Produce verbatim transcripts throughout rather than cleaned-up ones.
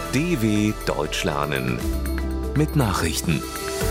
D W Deutsch lernen mit Nachrichten.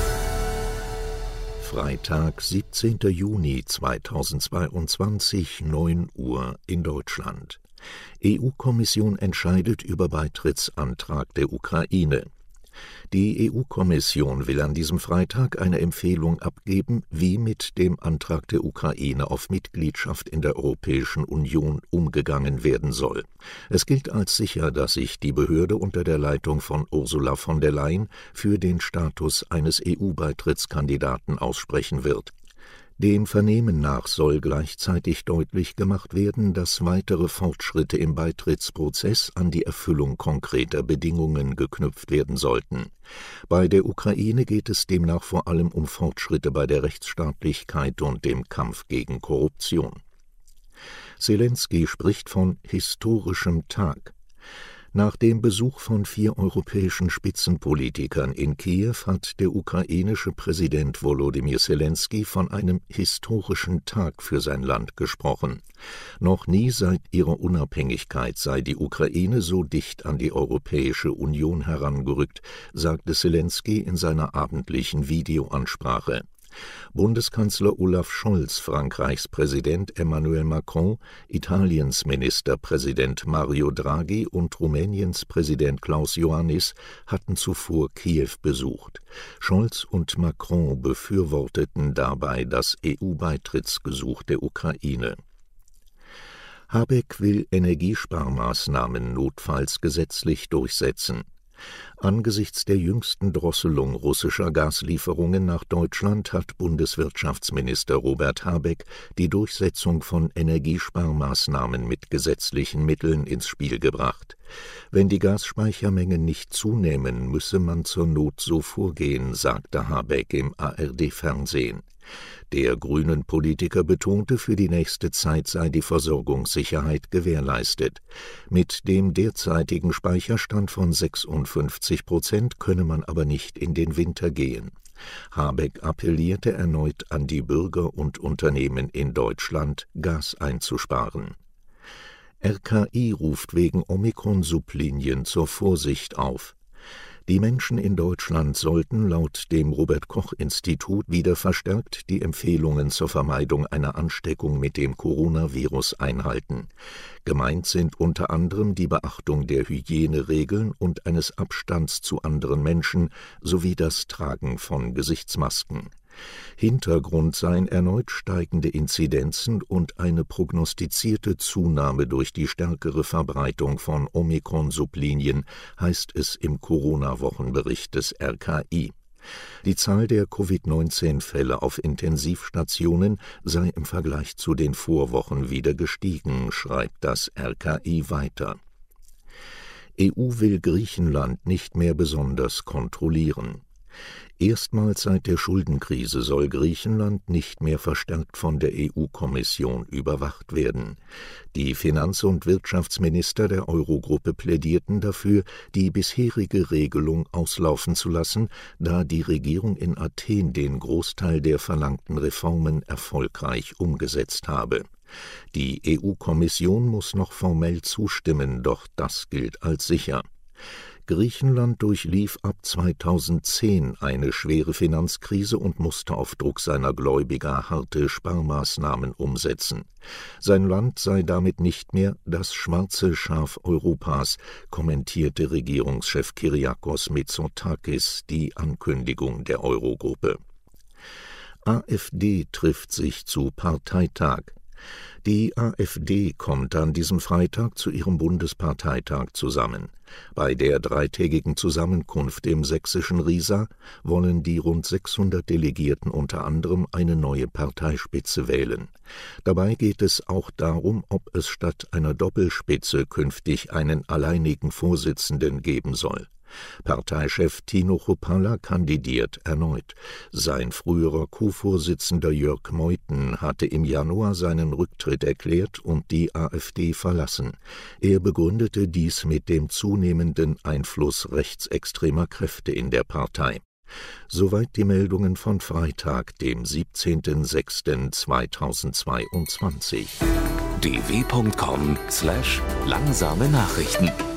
Freitag, siebzehnten Juni zweitausendzweiundzwanzig, neun Uhr in Deutschland. E U-Kommission entscheidet über Beitrittsantrag der Ukraine. Die E U-Kommission will an diesem Freitag eine Empfehlung abgeben, wie mit dem Antrag der Ukraine auf Mitgliedschaft in der Europäischen Union umgegangen werden soll. Es gilt als sicher, dass sich die Behörde unter der Leitung von Ursula von der Leyen für den Status eines E U-Beitrittskandidaten aussprechen wird. Dem Vernehmen nach soll gleichzeitig deutlich gemacht werden, dass weitere Fortschritte im Beitrittsprozess an die Erfüllung konkreter Bedingungen geknüpft werden sollten. Bei der Ukraine geht es demnach vor allem um Fortschritte bei der Rechtsstaatlichkeit und dem Kampf gegen Korruption. Selenskyj spricht von historischem Tag. Nach dem Besuch von vier europäischen Spitzenpolitikern in Kiew hat der ukrainische Präsident Volodymyr Selenskyj von einem historischen Tag für sein Land gesprochen. Noch nie seit ihrer Unabhängigkeit sei die Ukraine so dicht an die Europäische Union herangerückt, sagte Selenskyj in seiner abendlichen Videoansprache. Bundeskanzler Olaf Scholz, Frankreichs Präsident Emmanuel Macron, Italiens Ministerpräsident Mario Draghi und Rumäniens Präsident Klaus Iohannis hatten zuvor Kiew besucht. Scholz und Macron befürworteten dabei das E U-Beitrittsgesuch der Ukraine. Habeck will Energiesparmaßnahmen notfalls gesetzlich durchsetzen. Angesichts der jüngsten Drosselung russischer Gaslieferungen nach Deutschland hat Bundeswirtschaftsminister Robert Habeck die Durchsetzung von Energiesparmaßnahmen mit gesetzlichen Mitteln ins Spiel gebracht. Wenn die Gasspeichermengen nicht zunehmen, müsse man zur Not so vorgehen, sagte Habeck im A R D-Fernsehen. Der grünen Politiker betonte, für die nächste Zeit sei die Versorgungssicherheit gewährleistet. Mit dem derzeitigen Speicherstand von sechsundfünfzig Prozent könne man aber nicht in den Winter gehen. Habeck appellierte erneut an die Bürger und Unternehmen in Deutschland, Gas einzusparen. R K I ruft wegen Omikron-Sublinien zur Vorsicht auf. Die Menschen in Deutschland sollten laut dem Robert-Koch-Institut wieder verstärkt die Empfehlungen zur Vermeidung einer Ansteckung mit dem Coronavirus einhalten. Gemeint sind unter anderem die Beachtung der Hygieneregeln und eines Abstands zu anderen Menschen sowie das Tragen von Gesichtsmasken. Hintergrund seien erneut steigende Inzidenzen und eine prognostizierte Zunahme durch die stärkere Verbreitung von Omikron-Sublinien, heißt es im Corona-Wochenbericht des R K I. Die Zahl der Covid neunzehn Fälle auf Intensivstationen sei im Vergleich zu den Vorwochen wieder gestiegen, schreibt das R K I weiter. E U will Griechenland nicht mehr besonders kontrollieren. Erstmals seit der Schuldenkrise soll Griechenland nicht mehr verstärkt von der E U-Kommission überwacht werden. Die Finanz- und Wirtschaftsminister der Eurogruppe plädierten dafür, die bisherige Regelung auslaufen zu lassen, da die Regierung in Athen den Großteil der verlangten Reformen erfolgreich umgesetzt habe. Die E U-Kommission muss noch formell zustimmen, doch das gilt als sicher. Griechenland durchlief ab zweitausendzehn eine schwere Finanzkrise und musste auf Druck seiner Gläubiger harte Sparmaßnahmen umsetzen. Sein Land sei damit nicht mehr das schwarze Schaf Europas, kommentierte Regierungschef Kyriakos Mitsotakis die Ankündigung der Eurogruppe. AfD trifft sich zu Parteitag. Die AfD kommt an diesem Freitag zu ihrem Bundesparteitag zusammen. Bei der dreitägigen Zusammenkunft im sächsischen Riesa wollen die rund sechshundert Delegierten unter anderem eine neue Parteispitze wählen. Dabei geht es auch darum, ob es statt einer Doppelspitze künftig einen alleinigen Vorsitzenden geben soll. Parteichef Tino Chrupalla kandidiert erneut. Sein früherer Co-Vorsitzender Jörg Meuthen hatte im Januar seinen Rücktritt erklärt und die AfD verlassen. Er begründete dies mit dem zunehmenden Einfluss rechtsextremer Kräfte in der Partei. Soweit die Meldungen von Freitag, dem siebzehnten sechsten zweitausendzweiundzwanzig. d w punkt com slash langsame Nachrichten